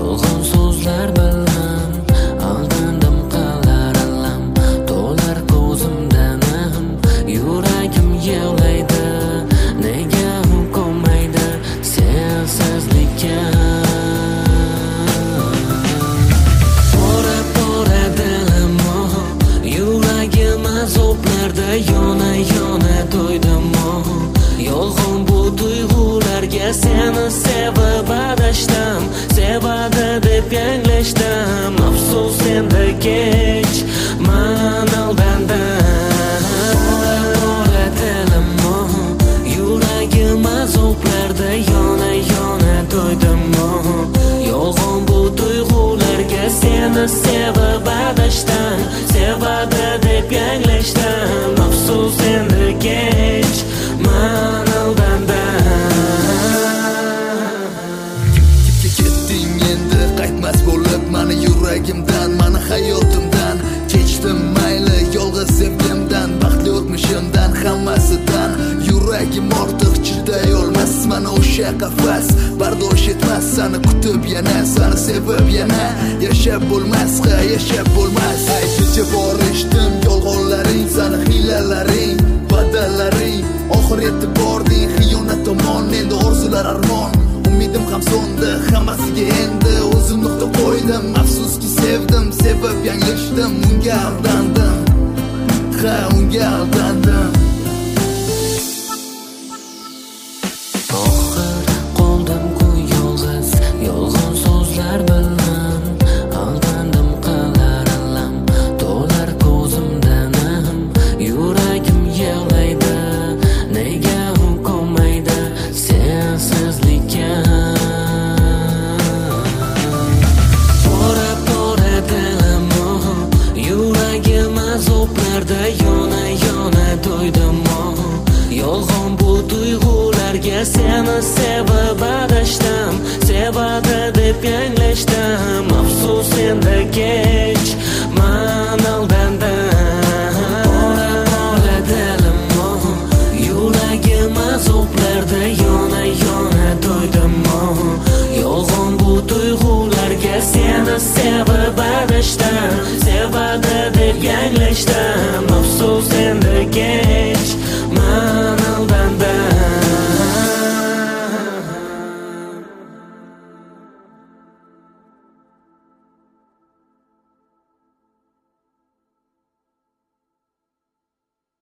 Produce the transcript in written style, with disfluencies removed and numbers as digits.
yolg'on so'zlar bilan aldandim, qilar alam to'lar ko'zimdan yuragim yig'laydi, nega ko'maydi sensizlikka. Pora dilim yuragim azoblarda yona to'ydim. Yolg'on bu tuyg'ularga seni sevib adashdim, sevadi deb yanglishdim. Afsus endi kech, man aldandim. Pora dilim yuragim azoblarda yona to'ydim. Yolg'on bu tuyg'ularga seni sevib adashdim, sevadi deb yanglishdim. Afsus endi kech, man ketding endi qaytmas bo'lib mani yuragimdan, mani hayotimdan. Kechdim mayli yolg'iz sevgimdan, baxtli o'tmishimdan, hammasidan. Yuragim ortiq chiday olmas, mana o'sha qafas bardosh etmas. Seni kutib yana, seni sevib yana yashab bo'lmas, yashab bo'lmas. Aytchi bor eshitdim yolg'onlaring, seni hiylalaring, badallaring. Oxir yetib bording xiyonat tomon, endi orzular armon. Umidim ham so'ndi, hammasiga endi o'zim nuqta qo'ydim. Afsuski sevdim, sevib yanglishdim, unga aldandim, unga aldandim. Oxir qoldim-ku yolg'iz, yolg'on so'zlar bilan aldandim, qilar alam to'lar ko'zimdan yuragim yig'laydi, nega ko'maydi sensizlikka. Pora dilim yuragim azoblarda yona to'ydim. Yolg'on bu tuyg'ularga seni sevib adashdim, sevadi deb yanglishdim. Afsus endi kech, man aldandim. Pora dilim yuragim azoblarda yona to'ydim. Yolg'on bu tuyg'ularga seni sevib adashdim, sevadi deb yanglishdim.